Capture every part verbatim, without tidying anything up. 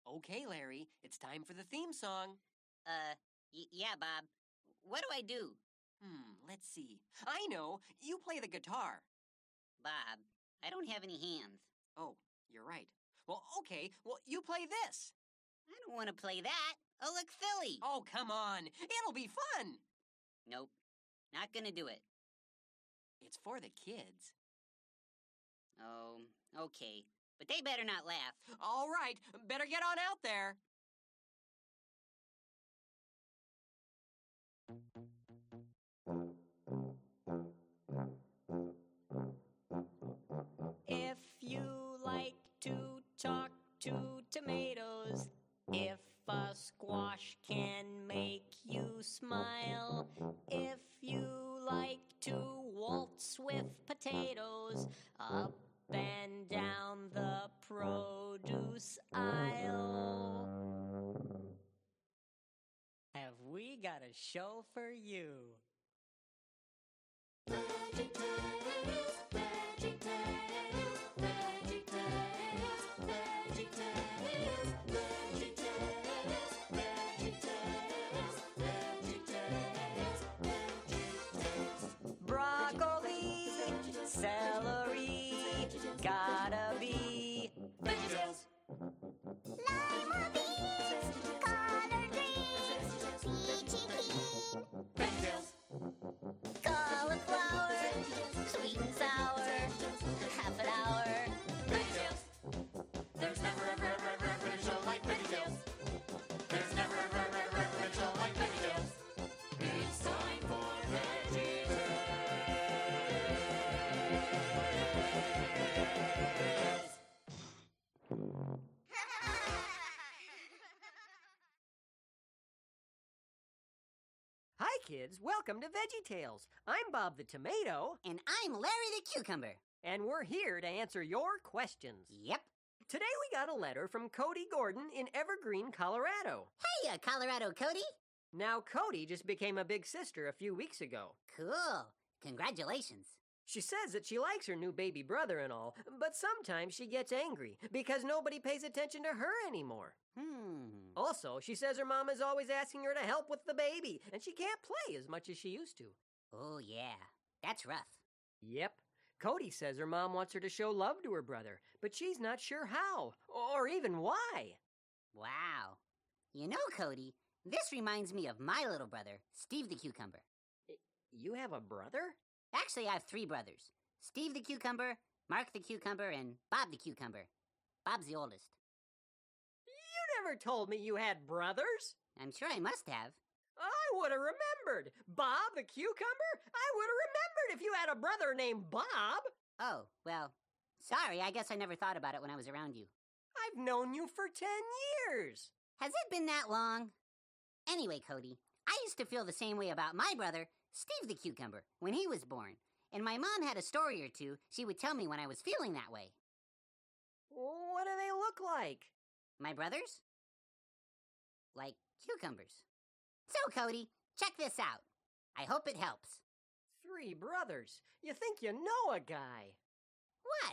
Okay, Larry, it's time for the theme song. Uh, y- yeah, Bob. What do I do? Hmm, let's see. I know. You play the guitar. Bob, I don't have any hands. Oh, you're right. Well, okay. Well, you play this. I don't want to play that. I'll look silly. Oh, come on. It'll be fun. Nope. Not gonna do it. It's for the kids. Oh, okay. But they better not laugh. All right. Better get on out there. If you like to talk to tomatoes, if a squash can make you smile, if you like to waltz with potatoes, up and down the produce aisle, have we got a show for you? VeggieTales, VeggieTales, VeggieTales, VeggieTales, VeggieTales, VeggieTales, VeggieTales, VeggieTales. Broccoli, celery, gotta be VeggieTales. Lima beans, collard greens, peachy keen, VeggieTales. cauliflower, sweet and sour, half an hour. VeggieTales. There's never ever ever ever ever been a show like VeggieTales. There's never ever ever ever ever been a show like VeggieTales. It's time for VeggieTales. Hi, kids. Welcome to VeggieTales. I'm Bob the Tomato, And I'm Larry the Cucumber. and we're here to answer your questions. Yep. Today we got a letter from Cody Gordon in Evergreen, Colorado. Hey, uh, Colorado Cody. Now, Cody just became a big sister a few weeks ago. Cool. Congratulations. She says that she likes her new baby brother and all, but sometimes she gets angry because nobody pays attention to her anymore. Hmm. Also, she says her mom is always asking her to help with the baby, and she can't play as much as she used to. Oh, yeah. That's rough. Yep. Cody says her mom wants her to show love to her brother, but she's not sure how, or even why. Wow. You know, Cody, this reminds me of my little brother, Steve the Cucumber. You have a brother? Actually, I have three brothers. Steve the Cucumber, Mark the Cucumber, and Bob the Cucumber. Bob's the oldest. You never told me you had brothers. I'm sure I must have. I would have remembered. Bob the Cucumber? I would have remembered if you had a brother named Bob. Oh, well, sorry, I guess I never thought about it when I was around you. I've known you for ten years. Has it been that long? Anyway, Cody, I used to feel the same way about my brother, Steve the Cucumber, when he was born. And my mom had a story or two she would tell me when I was feeling that way. What do they look like? My brothers? Like cucumbers. So, Cody, check this out. I hope it helps. Three brothers. You think you know a guy. What?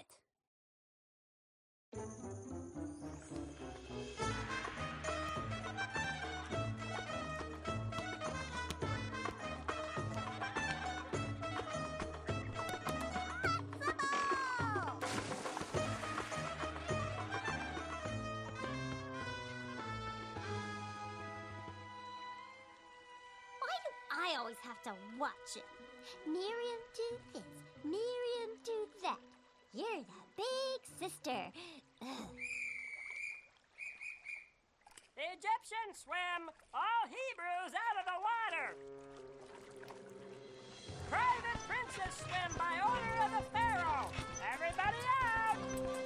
I always have to watch him. Miriam do this, Miriam do that. You're the big sister. Ugh. The Egyptians swim, all Hebrews out of the water. Private princes swim by order of the Pharaoh. Everybody out!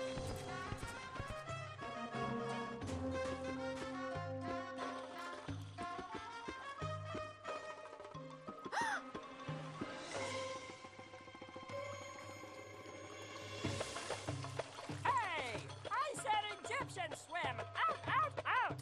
Hey! I said Egyptian swim! Out, out, out!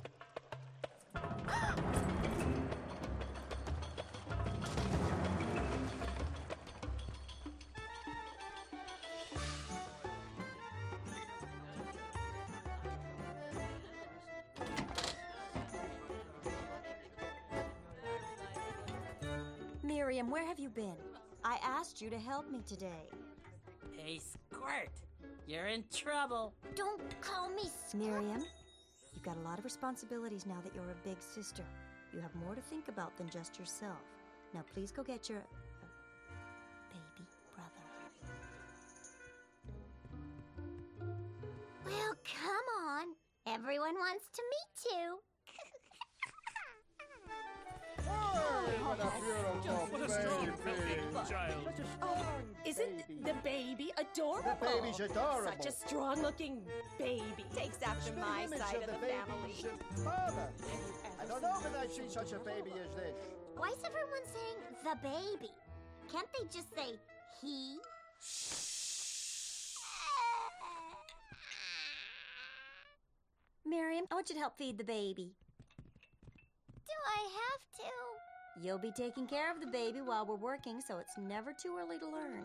Miriam, where have you been? I asked you to help me today. Hey, Squirt, you're in trouble. Don't call me s- Miriam, you've got a lot of responsibilities now that you're a big sister. You have more to think about than just yourself. Now, please go get your uh, baby brother. Well, come on. Everyone wants to meet you. What a beautiful baby. Oh, isn't the baby adorable? The baby's adorable. Such a strong-looking baby. Takes after The my image side of the, baby family. should father. I don't know that I've seen such a baby as this. Why is everyone saying the baby? Can't they just say he? Miriam, I want you to help feed the baby. Do I have to? You'll be taking care of the baby while we're working, so it's never too early to learn.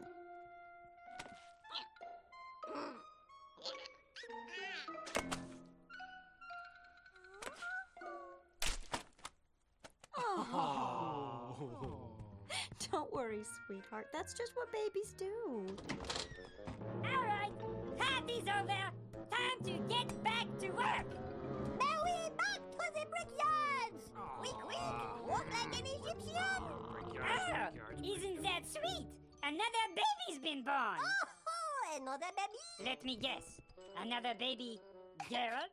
Oh. Don't worry, sweetheart. That's just what babies do. All right, party's over. Time to get back to work. Now we back to the brickyards. Quick, quick, walk like an Egyptian. Ah, isn't that sweet? Another baby's been born. Oh, another baby? Let me guess. Another baby girl?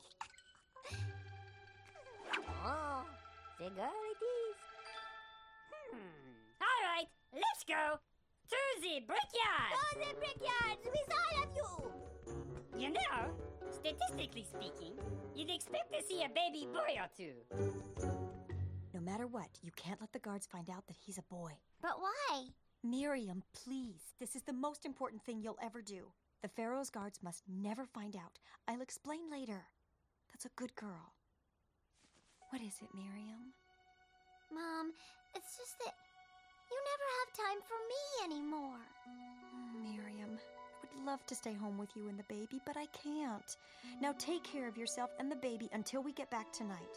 Oh, the girl it is. Hmm. All right, let's go to the brickyard. To the brickyards with all of you. You know, statistically speaking, you'd expect to see a baby boy or two. No matter what, you can't let the guards find out that he's a boy. But why? Miriam, please. This is the most important thing you'll ever do. The Pharaoh's guards must never find out. I'll explain later. That's a good girl. What is it, Miriam? Mom, it's just that you never have time for me anymore. Oh, Miriam, I would love to stay home with you and the baby, but I can't. Now take care of yourself and the baby until we get back tonight.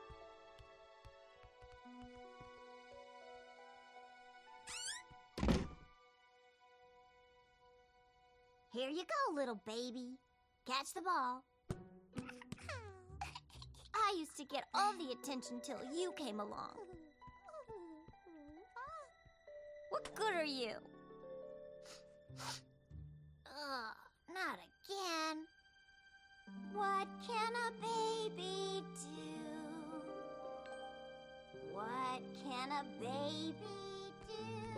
Here you go, little baby. Catch the ball. I used to get all the attention till you came along. What good are you? Ugh, not again. What can a baby do? What can a baby do?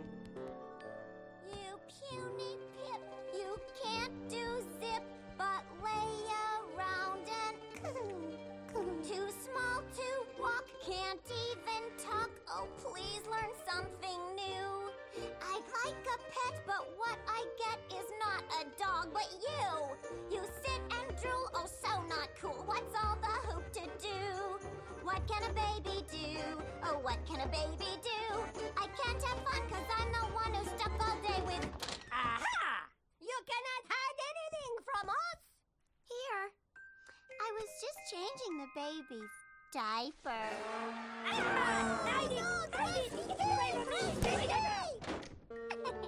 You puny pip, you can't do zip, but lay around and too small to walk, can't even talk. Oh, please learn something new. I'd like a pet, but what I get is not a dog, but you. You sit and drool, oh, so not cool. What's all the hoop to do? What can a baby do? Oh, what can a baby do? I can't have fun because I'm the one who's stuck all day with... Aha! You cannot hide anything from us! Here. I was just changing the baby's diaper. Ah! Hide it! Hide it! Get away from me! Baby diaper!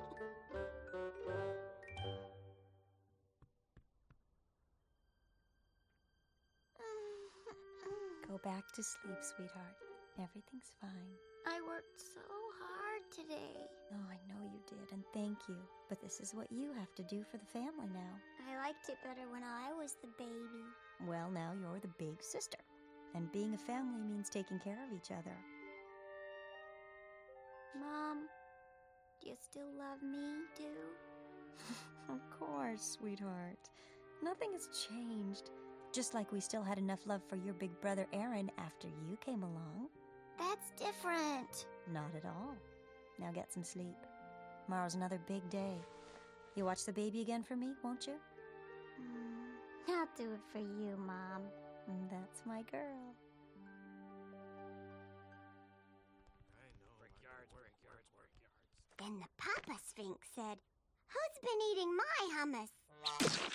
Go back to sleep, sweetheart. Everything's fine. I worked so hard today. Oh, I know you did, and thank you. But this is what you have to do for the family now. I liked it better when I was the baby. Well, now you're the big sister. And being a family means taking care of each other. Mom, do you still love me, too? Of course, sweetheart. Nothing has changed. Just like we still had enough love for your big brother Aaron after you came along. That's different. Not at all. Now get some sleep. Tomorrow's another big day. You watch the baby again for me, won't you? Mm, I'll do it for you, Mom. Mm, That's my girl. Then the Papa Sphinx said, "Who's been eating my hummus?"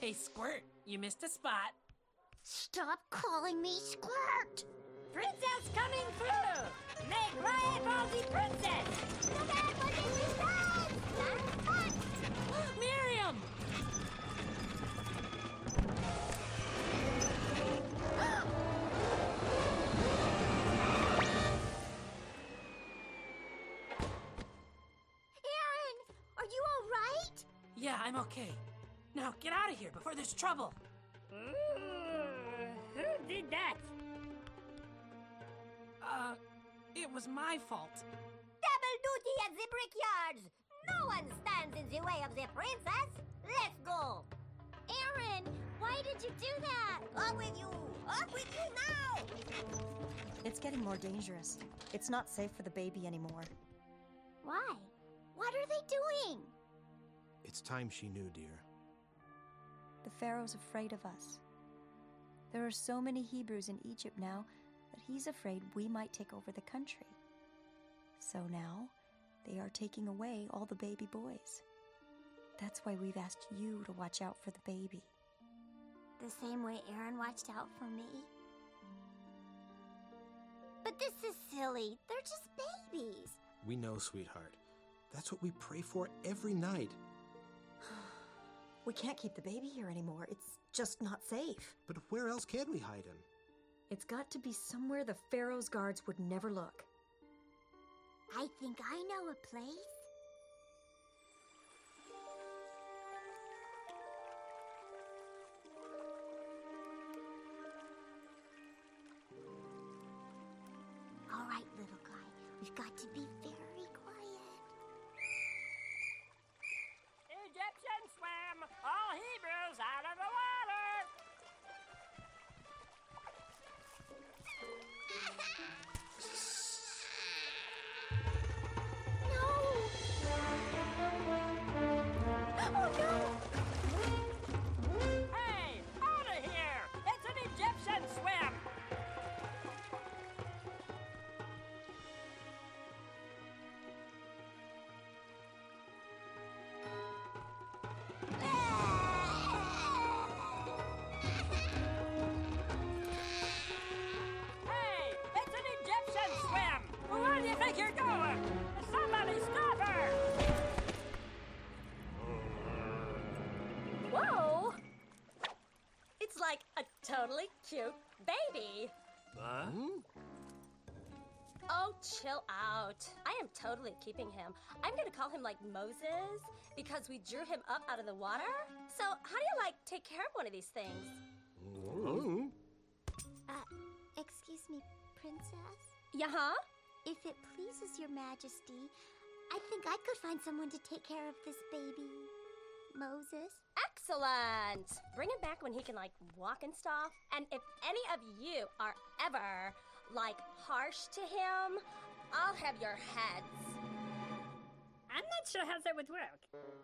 Hey, Squirt, you missed a spot. Stop calling me Squirt! Princess coming through! Make way for the princess! No matter what it is, run! Miriam! Aaron, are you all right? Yeah, I'm okay. Now get out of here before there's trouble. Ooh, who did that? Uh, it was my fault. Double duty at the brickyards! No one stands in the way of the princess! Let's go! Aaron, why did you do that? Up with you! Up with you now! It's getting more dangerous. It's not safe for the baby anymore. Why? What are they doing? It's time she knew, dear. The Pharaoh's afraid of us. There are so many Hebrews in Egypt now that he's afraid we might take over the country. So now, they are taking away all the baby boys. That's why we've asked you to watch out for the baby. The same way Aaron watched out for me? But this is silly. They're just babies. We know, sweetheart. That's what we pray for every night. We can't keep the baby here anymore. It's just not safe. But where else can we hide him? It's got to be somewhere the Pharaoh's guards would never look. I think I know a place. All right, little guy. We've got to be very quiet. Egyptian swim! All Hebrews out of the water! Oh, no! Hey, out of here! It's an Egyptian swim! Hey, it's an Egyptian swim! Where do you think you're going? Somebody stop her! Whoa! It's like a totally cute baby. Huh? Oh, chill out. I am totally keeping him. I'm gonna call him like Moses because we drew him up out of the water. So, how do you like take care of one of these things? Mm-hmm. Uh, excuse me, Princess? Yeah, huh? If it pleases your majesty, I think I could find someone to take care of this baby. Moses? Excellent! Bring him back when he can, like, walk and stuff. And if any of you are ever, like, harsh to him, I'll have your heads. I'm not sure how that would work.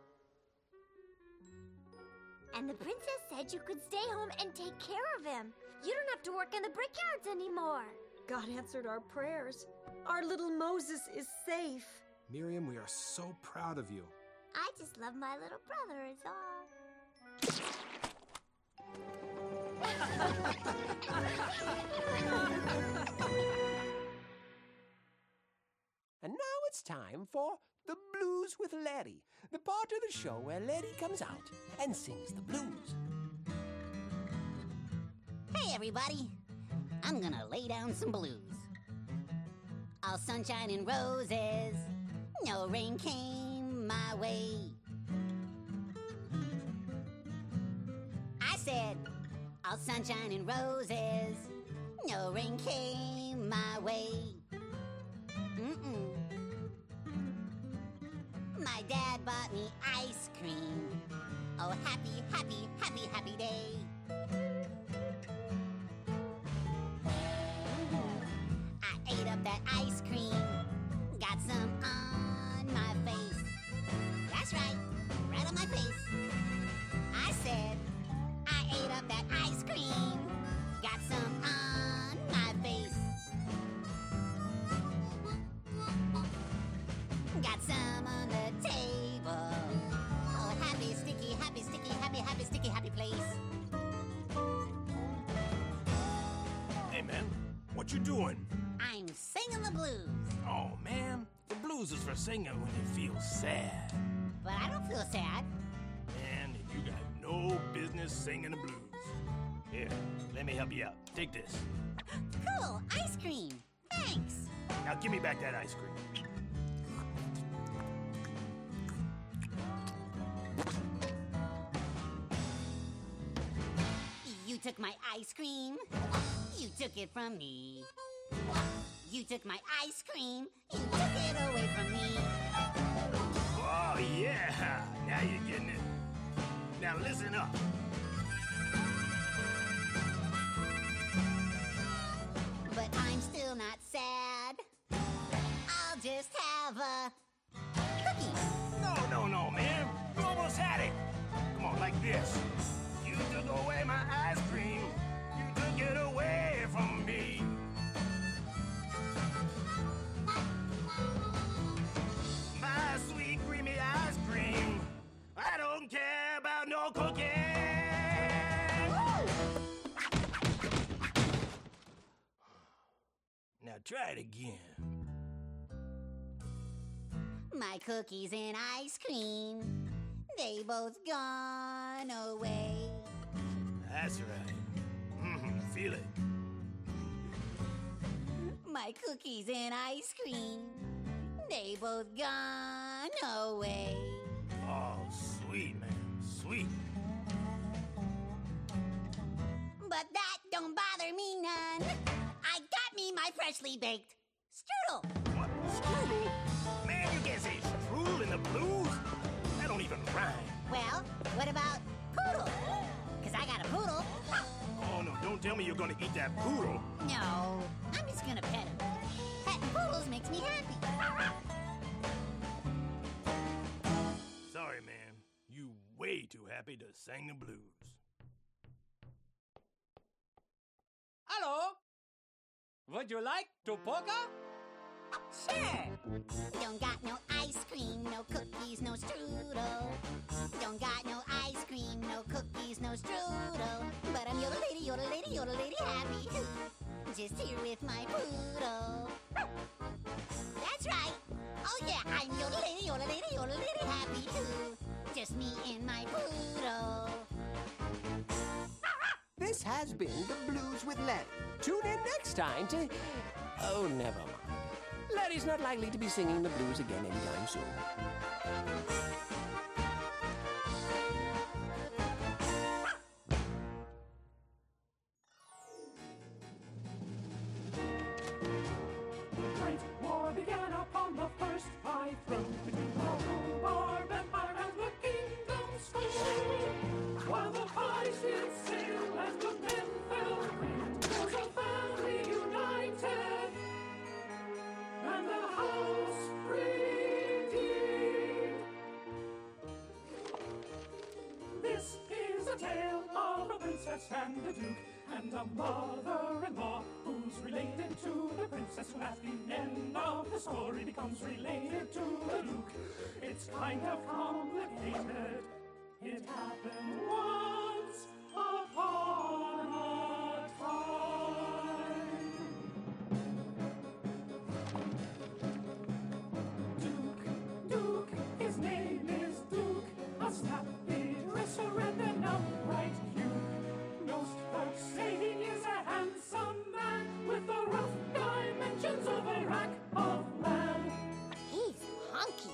And the princess said you could stay home and take care of him. You don't have to work in the brickyards anymore. God answered our prayers. Our little Moses is safe. Miriam, we are so proud of you. I just love my little brother is all. And now it's time for The Blues with Larry, the part of the show where Larry comes out and sings the blues. Hey, everybody. I'm gonna lay down some blues. All sunshine and roses, no rain came my way. I said, all sunshine and roses, no rain came my way. Mm-mm. My dad bought me ice cream. Oh, happy, happy, happy, happy day. I ate up that ice cream, got some on my face. That's right, right on my face. I said, I ate up that ice cream, got some on my face. Got some on the table. Oh, happy, sticky, happy, sticky, happy, happy, sticky, happy place. blues is for singing when you feel sad. But I don't feel sad. And you got no business singing the blues. Here, let me help you out. Take this. Cool, ice cream. Thanks. Now give me back that ice cream. You took my ice cream. You took it from me. You took my ice cream. You took it away from me. Oh, yeah. Now you're getting it. Now listen up. But I'm still not sad. I'll just have a cookie. No, no, no, man. You almost had it. Come on, like this. You took away my ice cream. You took it away from me. My sweet creamy ice cream. I don't care about no cookie. Now try it again. My cookies and ice cream, they both gone away. That's right. Mm-hmm, feel it. My cookies and ice cream, they both gone away. Oh, sweet, man, sweet. But that don't bother me none. I got me my freshly baked strudel. What? Strudel? Man, you can't say strudel in the blues. That don't even rhyme. Well, what about poodle? Because I got a poodle. Oh, no, don't tell me you're gonna eat that poodle. No, I'm just gonna pet him. Petting poodles makes me happy. Sorry, man. You way too happy to sing the blues. Hello? Would you like to polka? Sure. Don't got no ice cream, no cookies, no strudel. Don't got no ice cream, no cookies, no strudel. But I'm yodel lady, yodel lady, yodel lady happy. Just here with my poodle. That's right. Oh yeah, I'm yodel lady, yodel lady, yodel lady happy too. Just me and my poodle. This has been The Blues with Larry. Tune in next time to... Oh, never mind. Larry's not likely to be singing the blues again anytime soon. Great war began upon the first high throne between the rhubarb empire and the kingdom school. While the pie did sail and the men fell free, was a family united, and the house redeemed. This is a tale of a princess and a duke, and a mother-in-law who's related to the princess, who at the end of the story becomes related to the duke. It's kind of complicated. It happened once upon a time. Duke, Duke, his name is Duke, a snappy dresser and an upright Duke. Most folks say he is a handsome man with the rough dimensions of a rack of land. He's hunky.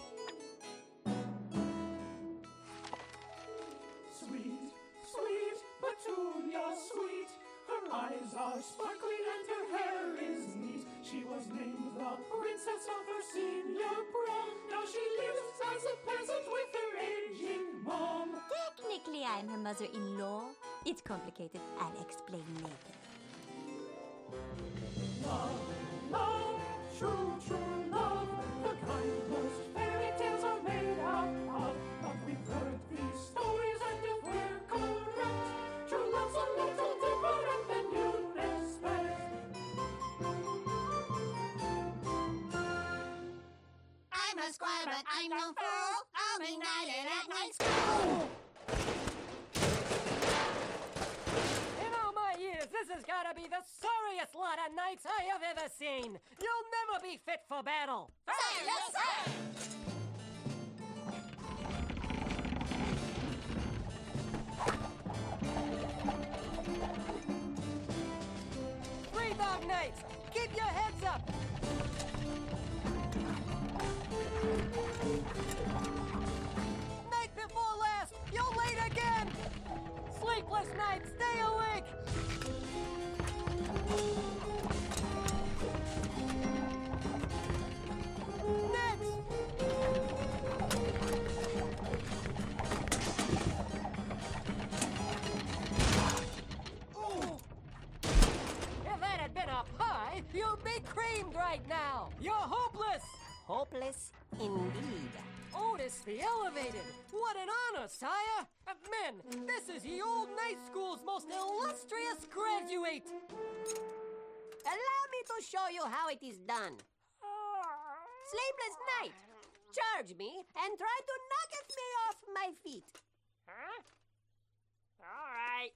Sweet, sweet Petunia, sweet. Her eyes are sparkling and her hair is neat. She was named the princess of her senior prom. Now she lives as a peasant with her aging mom. Technically, I'm her mother-in-law. It's complicated. I'll explain later. Love, love, true, true love. The kind most fairy tales are made out of. But we've heard these stories, and if we're correct, true love's a little different than you'd expect. I'm a squire, but I'm no fool. I'll be knighted at night school. In all my years, this has got gotta be the sorriest lot of knights I have ever seen. You'll never be fit for battle. Sir, yes, sir! Three Dog Knights, keep your heads up. Night before last, you're late again. Sleepless nights, stay awake. Next. If that had been a pie, you'd be creamed right now. You're hopeless. Hopeless indeed. Otis the Elevated. What an honor, sire. Uh, men, this is ye old night school's most illustrious graduate. Allow me to show you how it is done. Sleepless night, charge me and try to knock me off my feet. Huh? All right.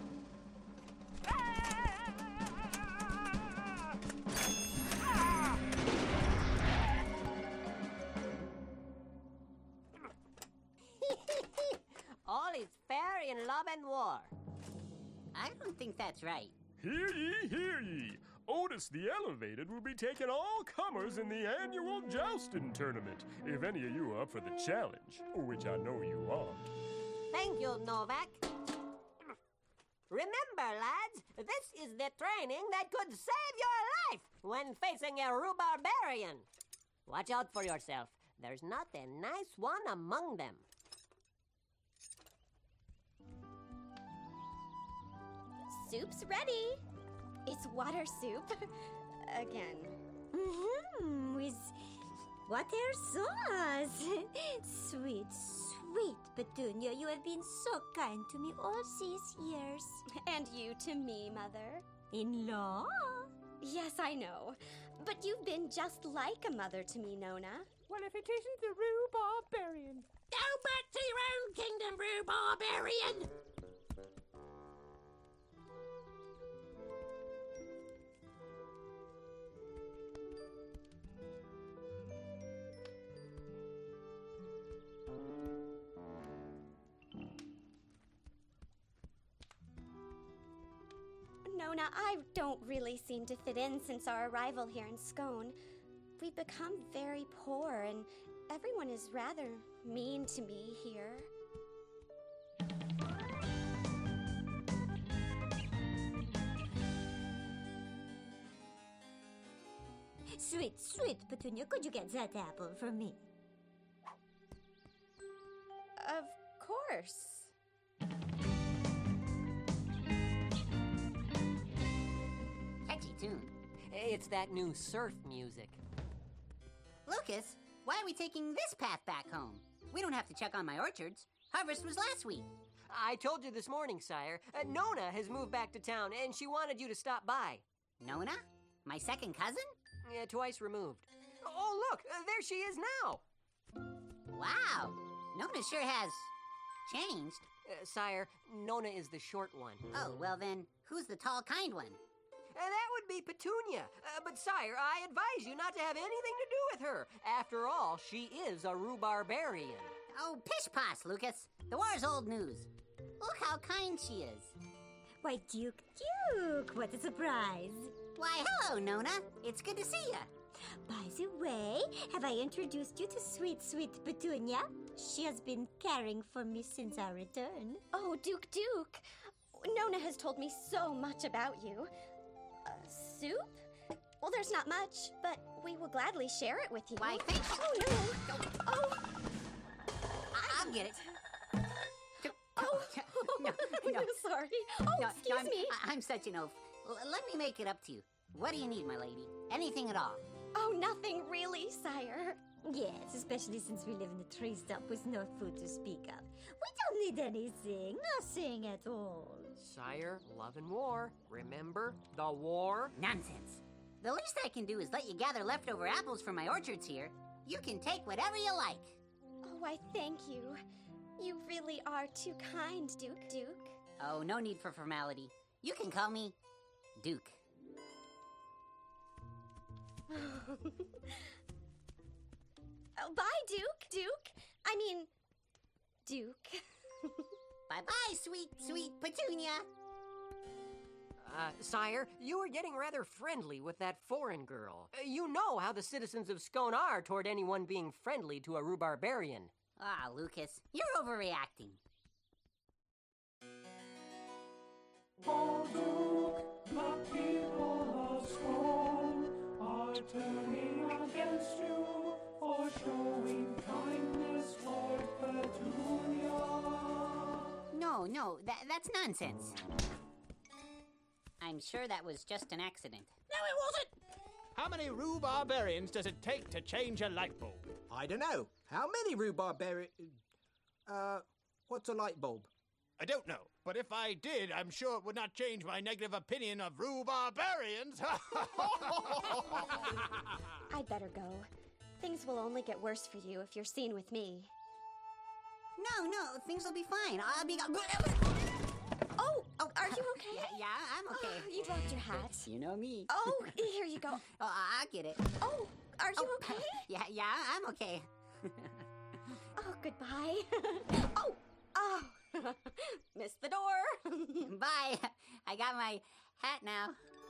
All is fair in love and war. I don't think that's right. Hear ye, hear ye. Otis the Elevated will be taking all comers in the annual jousting tournament, if any of you are up for the challenge, which I know you aren't. Thank you, Novak. Remember, lads, this is the training that could save your life when facing a rhubarbarian. Watch out for yourself. There's not a nice one among them. Soup's ready. It's water soup. Again. Mm-hmm. With water sauce. Sweet, sweet Petunia, you have been so kind to me all these years. And you to me, Mother. In-law? Yes, I know. But you've been just like a mother to me, Nona. Well, if it isn't the rhubarbarian. Go back to your own kingdom, rhubarbarian! Nona, I don't really seem to fit in since our arrival here in Scone. We've become very poor, and everyone is rather mean to me here. Sweet, sweet Petunia, could you get that apple for me? Of course. Catchy tune. It's that new surf music. Lucas, why are we taking this path back home? We don't have to check on my orchards. Harvest was last week. I told you this morning, sire. Uh, Nona has moved back to town, and she wanted you to stop by. Nona? My second cousin? Yeah, twice removed. Oh, look, uh, there she is now. Wow, Nona sure has changed. Uh, sire, Nona is the short one. Oh, well then, who's the tall, kind one? Uh, that would be Petunia. Uh, but, sire, I advise you not to have anything to do with her. After all, she is a rhubarbarian. Oh, pish-posh, Lucas. The war's old news. Look how kind she is. Why, Duke, Duke, what a surprise. Why, hello, Nona. It's good to see you. By the way, have I introduced you to sweet, sweet Petunia? She has been caring for me since our return. Oh, Duke, Duke. Nona has told me so much about you. Uh, soup? Well, there's not much, but we will gladly share it with you. Why, thank you. Oh, no. Oh. I- I'll get it. Oh, no, no. I'm sorry. Oh, no, excuse no, I'm, me. I- I'm such an oaf. L- let me make it up to you. What do you need, my lady? Anything at all? Oh, nothing really, sire. Yes, especially since we live in a tree stump with no food to speak of. We don't need anything. Nothing at all. Sire, love and war. Remember the war? Nonsense. The least I can do is let you gather leftover apples from my orchards here. You can take whatever you like. Oh, I thank you. You really are too kind, Duke Duke. Oh, no need for formality. You can call me Duke. Oh, bye, Duke. Duke. I mean, Duke. Bye-bye, sweet, sweet Petunia. Uh, sire, you were getting rather friendly with that foreign girl. Uh, you know how the citizens of Scone are toward anyone being friendly to a rhubarbarian. Ah, Lucas, you're overreacting. Oh, Duke, the people of Scone are turning against you for showing kindness toward Petunia. No, no, that, that's nonsense. I'm sure that was just an accident. No, it wasn't! How many rhubarbarians does it take to change a light bulb? I don't know. How many rhubarbarians... Uh, what's a light bulb? I don't know, but if I did, I'm sure it would not change my negative opinion of rhubarbarians. I'd better go. Things will only get worse for you if you're seen with me. No, no, things will be fine. I'll be... Oh, oh, are you okay? Yeah, yeah, I'm okay. Oh, you dropped your hat. You know me. Oh, here you go. Oh, I'll get it. Oh, are you Oh, okay? Yeah, yeah, I'm okay. Oh, goodbye. Oh, oh, missed the door. Bye. I got my hat now.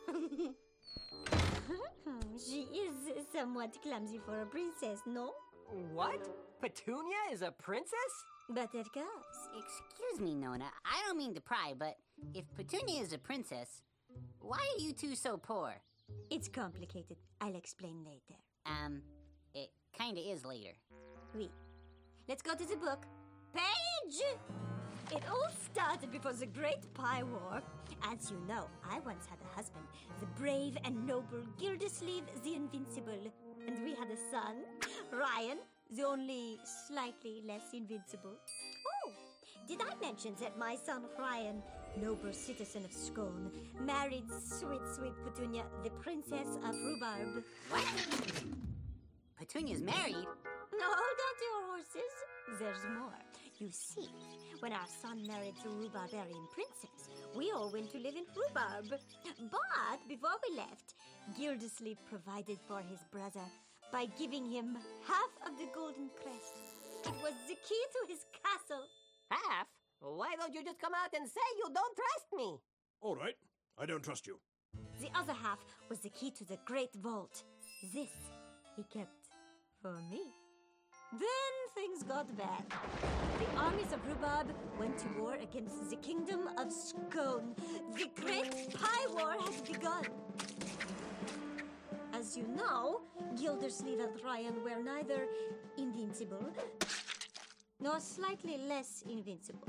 She is somewhat clumsy for a princess, no? What? Petunia is a princess? But it goes. Excuse me, Nona. I don't mean to pry, but if Petunia is a princess, why are you two so poor? It's complicated. I'll explain later. Um, it kinda is later. Oui. Let's go to the book. Page! It all started before the Great Pie War. As you know, I once had a husband, the brave and noble Gildersleeve the Invincible. And we had a son, Ryan, the only slightly less invincible. Oh, did I mention that my son Ryan, noble citizen of Scone, married sweet, sweet Petunia, the princess of rhubarb? What? Petunia's married? No, hold on to your horses. There's more. You see, when our son married the rhubarbarian princess, we all went to live in rhubarb. But before we left, Gildersleeve provided for his brother by giving him half of the golden crest. It was the key to his castle. Half? Why don't you just come out and say you don't trust me? All right. I don't trust you. The other half was the key to the great vault. This he kept for me. Then things got bad. The armies of rhubarb went to war against the kingdom of Scone. The Great Pie War has begun. As you know, Gildersleeve and Ryan were neither invincible nor slightly less invincible.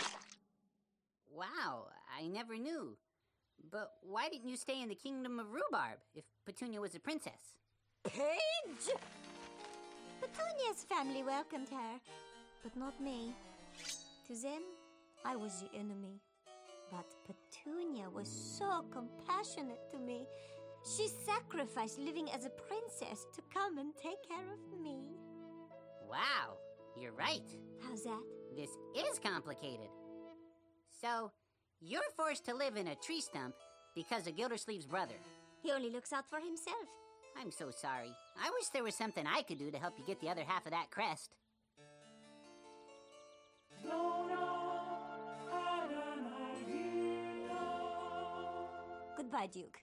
Wow, I never knew. But why didn't you stay in the kingdom of rhubarb if Petunia was a princess? Page! Petunia's family welcomed her, but not me. To them, I was the enemy. But Petunia was so compassionate to me. She sacrificed living as a princess to come and take care of me. Wow, you're right. How's that? This is complicated. So, you're forced to live in a tree stump because of Gildersleeve's brother. He only looks out for himself. I'm so sorry. I wish there was something I could do to help you get the other half of that crest. Nona had an idea. Goodbye, Duke.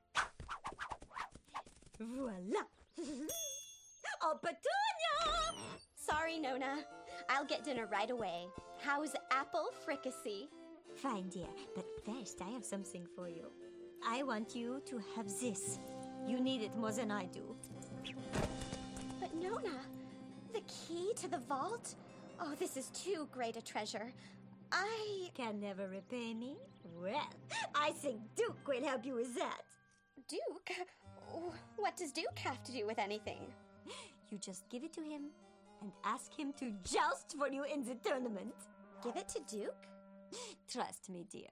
Voila! Oh, Petunia! Sorry, Nona. I'll get dinner right away. How's apple fricassee? Fine, dear. But first, I have something for you. I want you to have this. You need it more than I do. But Nona, the key to the vault? Oh, this is too great a treasure. I... Can never repay me? Well, I think Duke will help you with that. Duke? What does Duke have to do with anything? You just give it to him and ask him to joust for you in the tournament. Give it to Duke? Trust me, dear.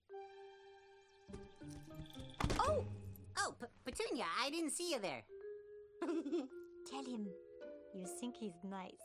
Oh! Oh, P- Petunia, I didn't see you there. Tell him you think he's nice.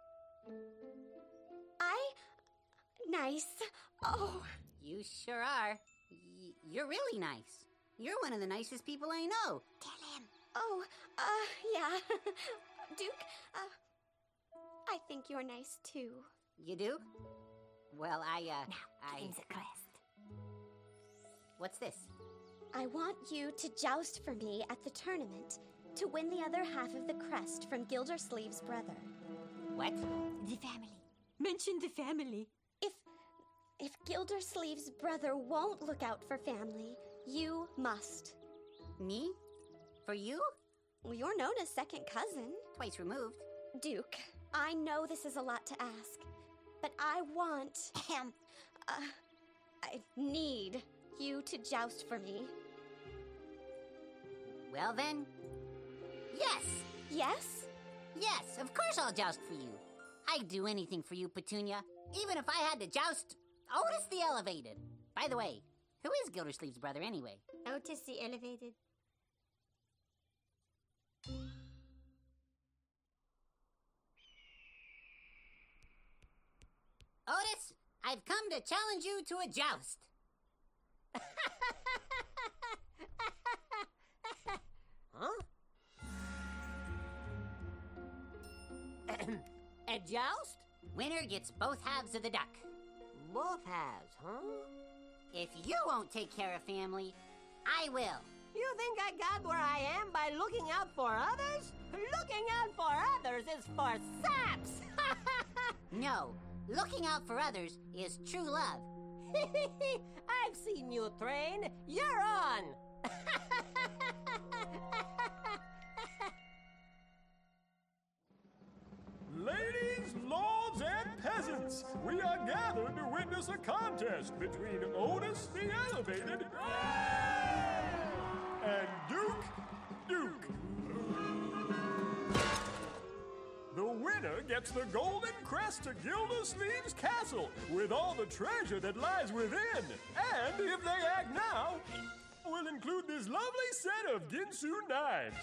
I... Nice? Oh. You sure are. Y- you're really nice. You're one of the nicest people I know. Tell him. Oh, uh, yeah. Duke, uh, I think you're nice too. You do? Well, I, uh, Now, I... give him the crest. What's this? I want you to joust for me at the tournament to win the other half of the crest from Gildersleeve's brother. What? The family. Mention the family. If if Gildersleeve's brother won't look out for family, you must. Me? For you? Well, you're known as second cousin. Twice removed. Duke, I know this is a lot to ask, but I want him. Uh, I need you to joust for me. Well then, yes. Yes? Yes, of course I'll joust for you. I'd do anything for you, Petunia, even if I had to joust Otis the Elevated. By the way, who is Gildersleeve's brother anyway? Otis the Elevated. Otis, I've come to challenge you to a joust. Huh? A joust? Winner gets both halves of the duck. Both halves, huh? If you won't take care of family, I will. You think I got where I am by looking out for others? Looking out for others is for saps! No, looking out for others is true love. I've seen you train. You're on! Ladies, lords, and peasants, we are gathered to witness a contest between Otis the Elevated and Duke Duke. The winner gets the golden crest to Gildersleeve's castle with all the treasure that lies within. And if they act now, will include this lovely set of Ginsu knives.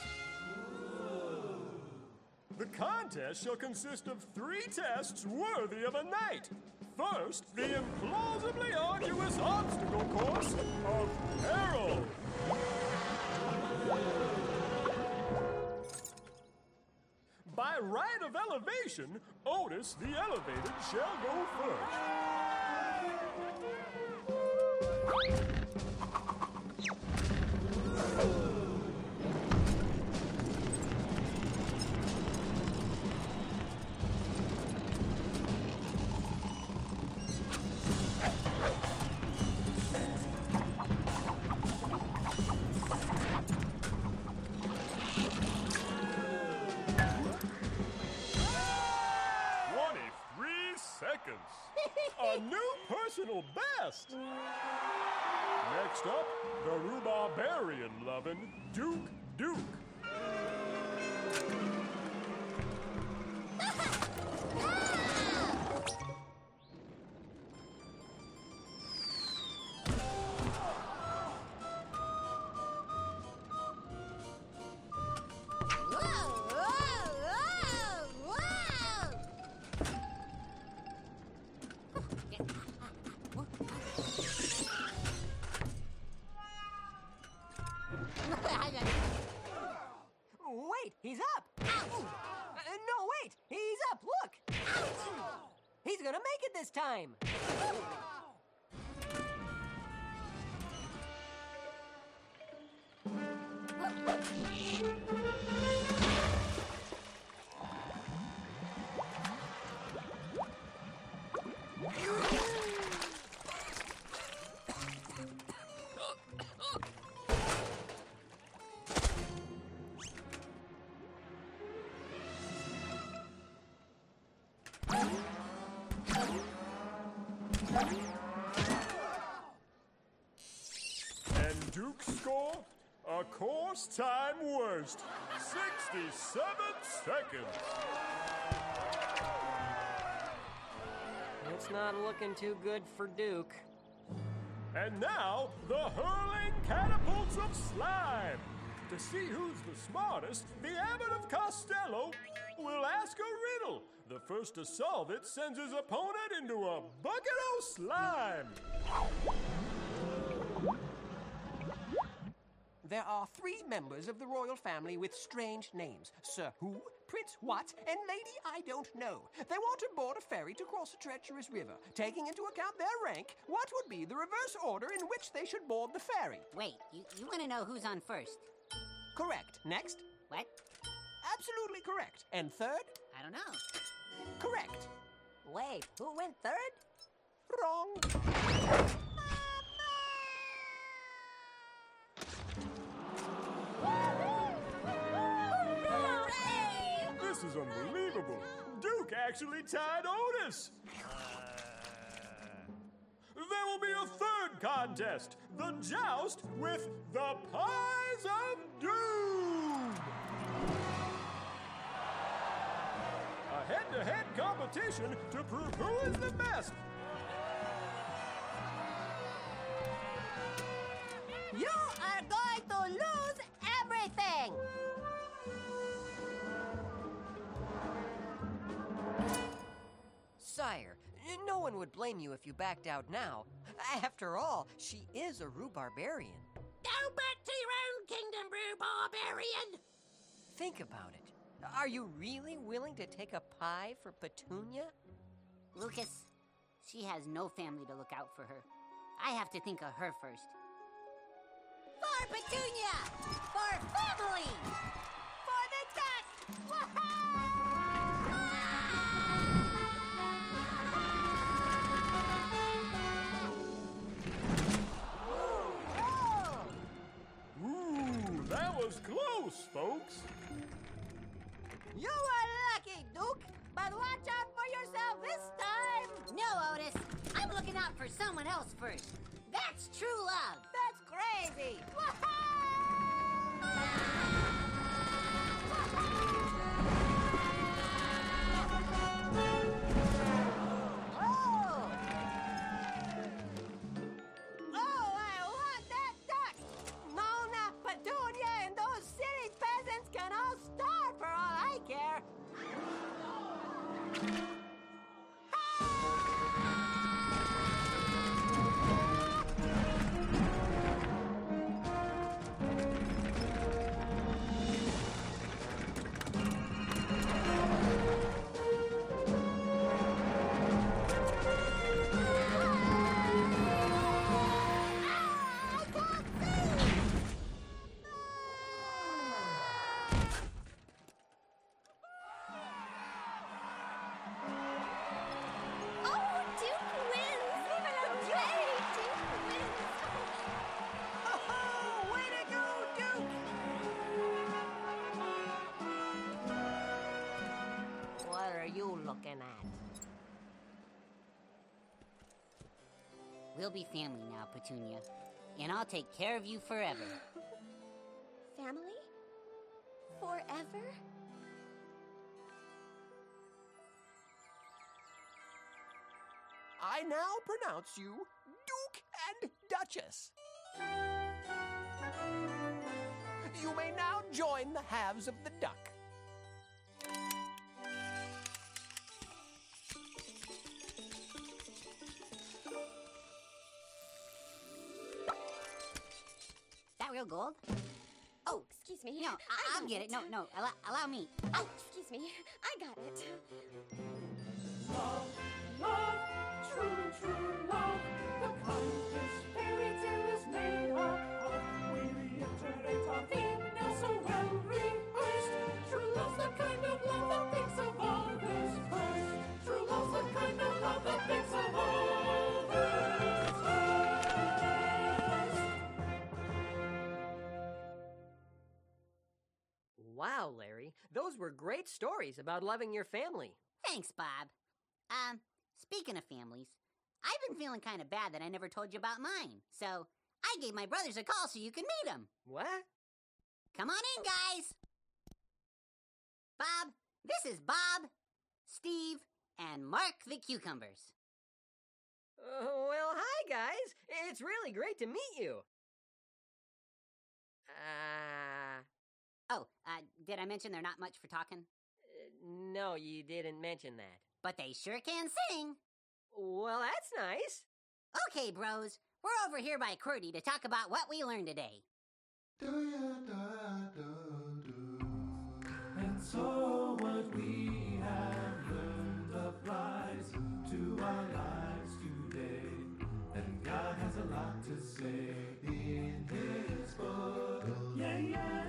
The contest shall consist of three tests worthy of a knight. First, the implausibly arduous obstacle course of peril. By right of elevation, Otis the Elevated shall go first. A new personal best! Next up, the rhubarbarian lovin' Duke Duke. Wait, he's up! Uh, no, wait! He's up, look! He's gonna make it this time! And Duke's score? A course time worst. sixty-seven seconds. It's not looking too good for Duke. And now, the hurling catapults of slime. To see who's the smartest, the Abbot of Costello will ask a riddle. The first to solve it sends his opponent into a bucket of slime. there are three members of the royal family with strange names. Sir Who, Prince What, and Lady I Don't Know. They want to board a ferry to cross a treacherous river. Taking into account their rank, what would be the reverse order in which they should board the ferry? Wait, you, you want to know who's on first? Correct. Next? What? Absolutely correct. And third? I don't know. Correct. Wait, who went third? Wrong. This is unbelievable. Duke actually tied Otis. There will be a third contest, the joust with the Pies of Doom. A head-to-head competition to prove who is the best. You are going to lose everything! Sire, no one would blame you if you backed out now. After all, she is a rhubarbarian. Go back to your own kingdom, rhubarbarian! Think about it. Are you really willing to take a pie for Petunia? Lucas, she has no family to look out for her. I have to think of her first. For Petunia! For family! For the duck! Ooh, that was close, folks. You are lucky, Duke, but watch out for yourself this time! No, Otis. I'm looking out for someone else first. That's true love. That's crazy! Oh! Oh, I want that duck! Mona, Petunia, and those silly peasants can all starve for all I care! We'll be family now, Petunia. And I'll take care of you forever. Family? Forever? I now pronounce you Duke and Duchess. You may now join the halves of the duck. That real gold? Oh, excuse me. No, I- I I'll got get it. it. No, no, allow, allow me. Oh, excuse me. I got it. Love, love, true, true love. The kind this fairy tale is made up of. We reiterate our theme now so well rehearsed. True love's the kind of love that thinks of others first. True love's the kind of love that thinks of others first. Wow, Larry, those were great stories about loving your family. Thanks, Bob. Um, speaking of families, I've been feeling kind of bad that I never told you about mine. So I gave my brothers a call so you can meet them. What? Come on in, guys. Bob, this is Bob, Steve, and Mark the Cucumbers. Uh, well, hi, guys. It's really great to meet you. Uh... Oh, uh, did I mention they're not much for talking? Uh, no, you didn't mention that. But they sure can sing. Well, that's nice. Okay, bros. We're over here by QWERTY to talk about what we learned today. And so what we have learned applies to our lives today. And God has a lot to say in His book. Yeah, yeah,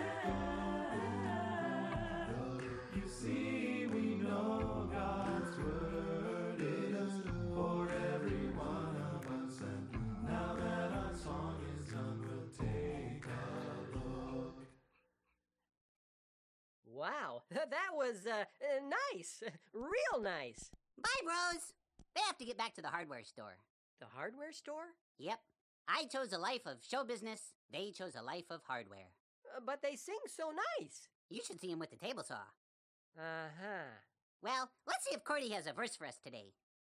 yeah. You see, we know God's word is for every one of us. And now that our song is done, we'll take a look. Wow, that was uh, uh, nice. Real nice. Bye, bros. They have to get back to the hardware store. The hardware store? Yep. I chose a life of show business. They chose a life of hardware. Uh, but they sing so nice. You should see him with the table saw. Uh-huh. Well, let's see if Cordy has a verse for us today.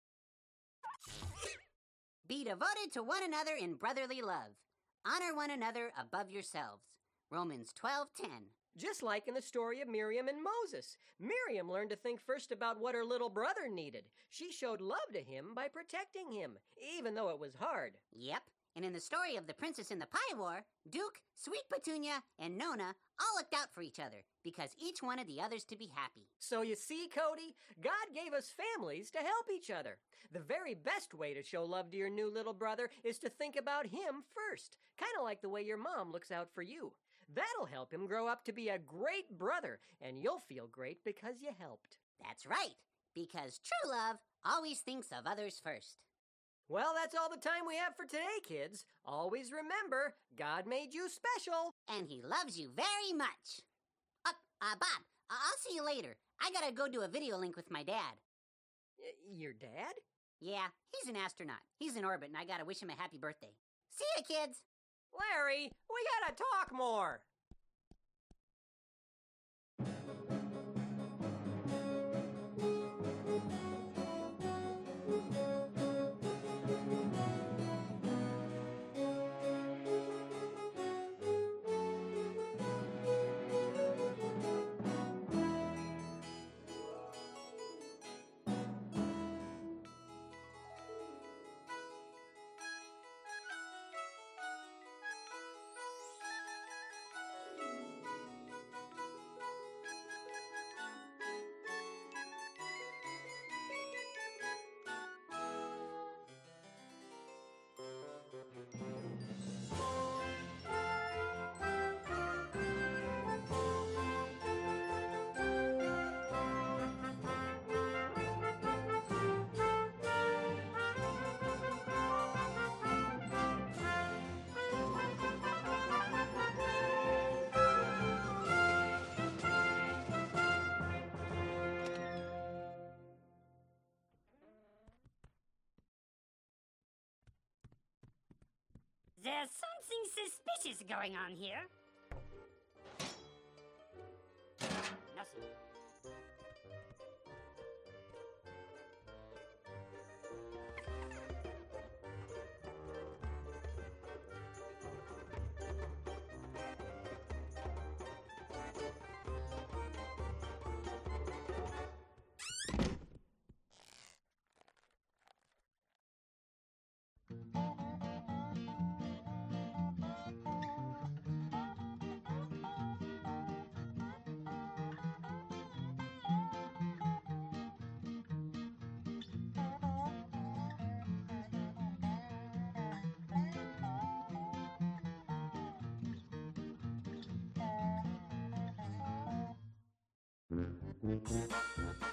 Be devoted to one another in brotherly love. Honor one another above yourselves. Romans twelve ten. Just like in the story of Miriam and Moses. Miriam learned to think first about what her little brother needed. She showed love to him by protecting him, even though it was hard. Yep. And in the story of the Princess and the Pie War, Duke, Sweet Petunia, and Nona all looked out for each other because each wanted the others to be happy. So you see, Cody, God gave us families to help each other. The very best way to show love to your new little brother is to think about him first, kind of like the way your mom looks out for you. That'll help him grow up to be a great brother, and you'll feel great because you helped. That's right, because true love always thinks of others first. Well, that's all the time we have for today, kids. Always remember, God made you special. And He loves you very much. Uh, uh Bob, uh, I'll see you later. I gotta go do a video link with my dad. Y- your dad? Yeah, he's an astronaut. He's in orbit, and I gotta wish him a happy birthday. See ya, kids! Larry, we gotta talk more. There's something suspicious going on here. Nothing. Thank you.